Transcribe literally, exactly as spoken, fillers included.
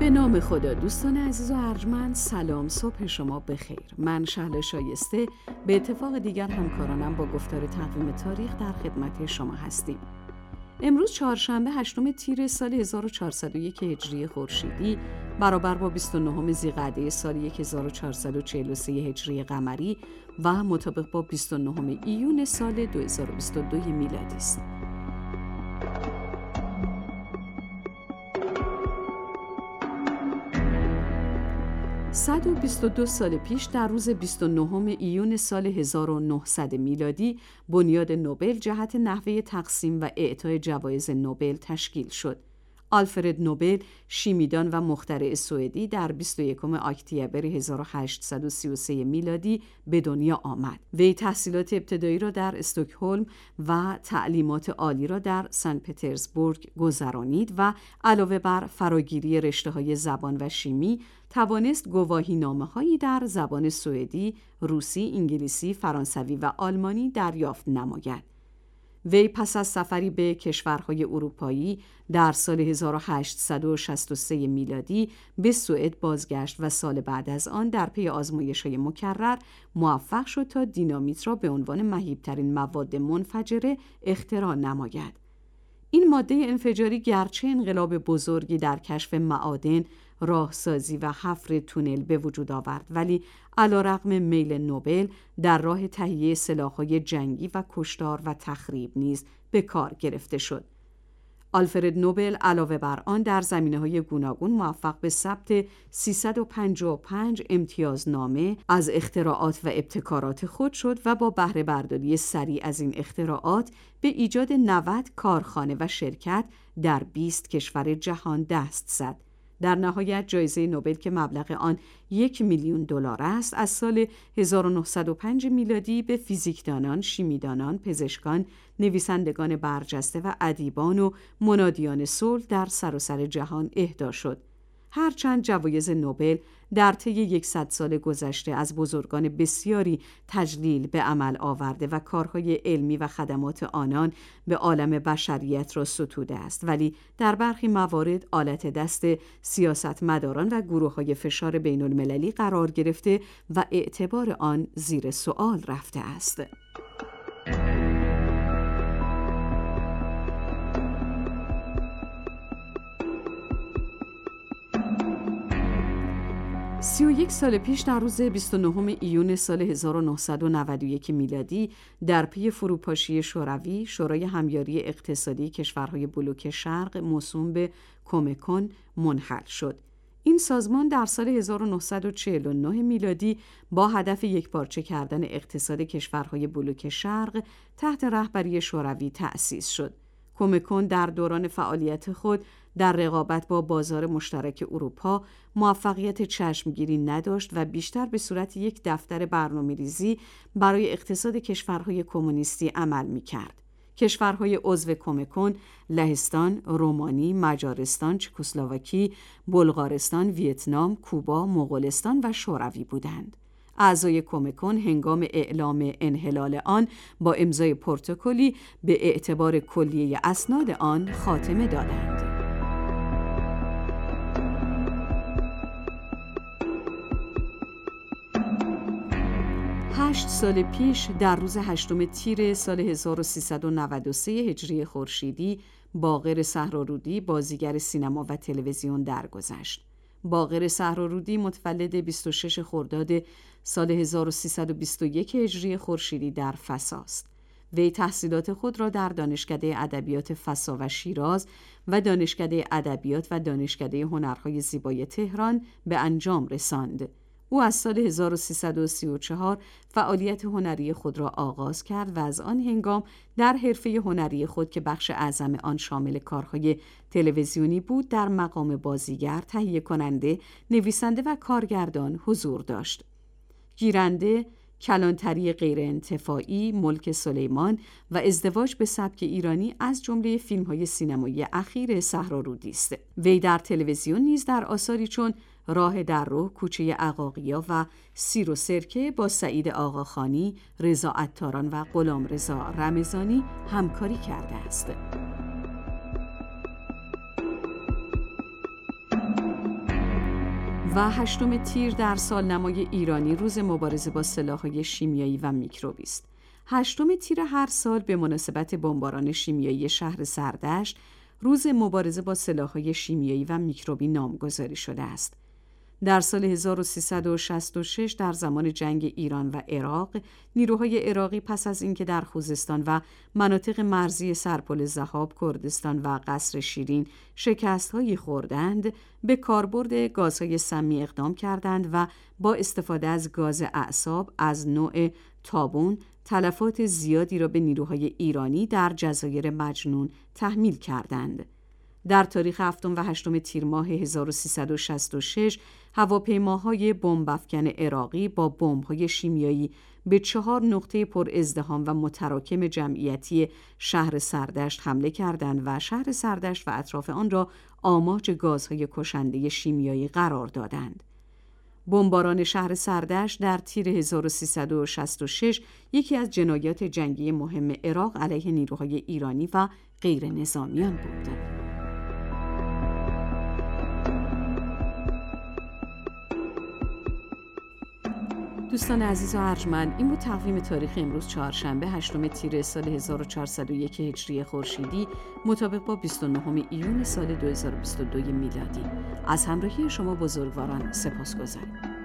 به نام خدا. دوستان عزیز و ارجمند، سلام، صبح شما بخیر. من شهلا شایسته به اتفاق دیگر همکارانم با گفتار تقویم تاریخ در خدمت شما هستیم. امروز چهارشنبه هشتم تیر سال هزار و چهارصد و یک هجری خورشیدی برابر با بیست و نهم ذیقعده سال هزار و چهارصد و چهل و سه هجری قمری و مطابق با بیست و نهم ایون سال دو هزار و بیست و دو میلادی است. صد و بیست و دو سال پیش در روز بیست و نهم ایون سال هزار و نهصد میلادی بنیاد نوبل جهت نحوه تقسیم و اعطای جوایز نوبل تشکیل شد. آلفرد نوبل، شیمیدان و مخترع سوئدی، در بیست و یکم اکتبر هزار و هشتصد و سی و سه میلادی به دنیا آمد. وی تحصیلات ابتدایی را در استکهلم و تعلیمات عالی را در سن پترزبورگ گذرانید و علاوه بر فراگیری رشته‌های زبان و شیمی، توانست گواهینامه‌هایی در زبان سوئدی، روسی، انگلیسی، فرانسوی و آلمانی دریافت نماید. وی پس از سفری به کشورهای اروپایی در سال هزار و هشتصد و شصت و سه میلادی به سوئد بازگشت و سال بعد از آن در پی آزمایش‌های مکرر موفق شد تا دینامیت را به عنوان مهیب‌ترین مواد منفجره اختراع نماید. این ماده انفجاری گرچه انقلاب بزرگی در کشف معادن، راهسازی و حفر تونل به وجود آورد، ولی علیرغم میل نوبل در راه تهیه سلاح‌های جنگی و کشتار و تخریب نیز به کار گرفته شد. آلفرد نوبل علاوه بر آن در زمینه‌های گوناگون موفق به ثبت سیصد و پنجاه و پنج امتیازنامه از اختراعات و ابتکارات خود شد و با بهره برداری سریع از این اختراعات به ایجاد نود کارخانه و شرکت در بیست کشور جهان دست زد. در نهایت جایزه نوبل که مبلغ آن یک میلیون دلار است، از سال هزار و نهصد و پنج میلادی به فیزیکدانان، شیمیدانان، پزشکان، نویسندگان برجسته و ادیبان و منادیان صلح در سراسر جهان اهدا شد. هرچند جوایز نوبل در طی صد سال گذشته از بزرگان بسیاری تجلیل به عمل آورده و کارهای علمی و خدمات آنان به عالم بشریت را ستوده است، ولی در برخی موارد آلت دست سیاستمداران و گروه‌های فشار بین المللی قرار گرفته و اعتبار آن زیر سؤال رفته است. سی و یک سال پیش در روز بیست و نهم ایون سال هزار و نهصد و نود و یک میلادی در پی فروپاشی شوروی، شورای همیاری اقتصادی کشورهای بلوک شرق موسوم به کمکون منحل شد. این سازمان در سال هزار و نهصد و چهل و نه میلادی با هدف یکپارچه کردن اقتصاد کشورهای بلوک شرق تحت رهبری شوروی تأسیس شد. کمکون در دوران فعالیت خود در رقابت با بازار مشترک اروپا موفقیت چشمگیری نداشت و بیشتر به صورت یک دفتر برنامه‌ریزی برای اقتصاد کشورهای کمونیستی عمل می‌کرد. کشورهای عضو کمکون لهستان، رومانی، مجارستان، چکسلواکی، بلغارستان، ویتنام، کوبا، مغولستان و شوروی بودند. اعضای کمکون هنگام اعلام انحلال آن با امضای پروتکلی به اعتبار کلیه اسناد آن خاتمه دادند. هشت سال پیش در روز هشتم تیر سال هزار و سیصد و نود و سه هجری خورشیدی باقر صحرارودی، بازیگر سینما و تلویزیون درگذشت. باقر صحرارودی متولد بیست و شش خرداد سال هزار و سیصد و بیست و یک هجری خورشیدی در فسا است. وی تحصیلات خود را در دانشکده ادبیات فسا و شیراز و دانشکده ادبیات و دانشکده هنرهای زیبای تهران به انجام رساند. او از سال هزار و سیصد و سی و چهار فعالیت هنری خود را آغاز کرد و از آن هنگام در حرفه هنری خود که بخش اعظم آن شامل کارهای تلویزیونی بود، در مقام بازیگر، تهیه کننده، نویسنده و کارگردان حضور داشت. گیرنده، کلانتری غیرانتفاعی، ملک سلیمان و ازدواج به سبک ایرانی از جمله فیلم‌های سینمایی اخیر صحرارودی است. وی در تلویزیون نیز در آثاری چون راه در رو، کوچه عقاقیا و سیر و سرکه با سعید آقاخانی، رضا عطاران و غلامرضا رمضانی همکاری کرده است. و هشتم تیر در سالنمای ایرانی روز مبارزه با سلاح‌های شیمیایی و میکروبی است. هشتم تیر هر سال به مناسبت بمباران شیمیایی شهر سردشت روز مبارزه با سلاح‌های شیمیایی و میکروبی نامگذاری شده است. در سال هزار و سیصد و شصت و شش در زمان جنگ ایران و عراق، نیروهای عراقی پس از اینکه در خوزستان و مناطق مرزی سرپل ضحاب، کردستان و قصر شیرین شکست‌هایی خوردند، به کاربرد گازهای سمی اقدام کردند و با استفاده از گاز اعصاب از نوع تابون تلفات زیادی را به نیروهای ایرانی در جزایر مجنون تحمیل کردند. در تاریخ هفتم و هشتم تیر ماه هزار و سیصد و شصت و شش هواپیماهای بمب‌افکن عراقی با بمب‌های شیمیایی به چهار نقطه پر ازدحام و متراکم جمعیتی شهر سردشت حمله کردند و شهر سردشت و اطراف آن را آماج گازهای کشنده شیمیایی قرار دادند. بمباران شهر سردشت در تیر هزار و سیصد و شصت و شش یکی از جنایات جنگی مهم عراق علیه نیروهای ایرانی و غیر نظامیان بود. دوستان عزیز و ارجمند، این بود تقویم تاریخ امروز چهارشنبه هشتم تیر سال هزار و چهارصد و یک هجری خورشیدی مطابق با بیست و نهم ایون سال دو هزار و بیست و دو میلادی. از همراهی شما بزرگواران سپاسگزاریم.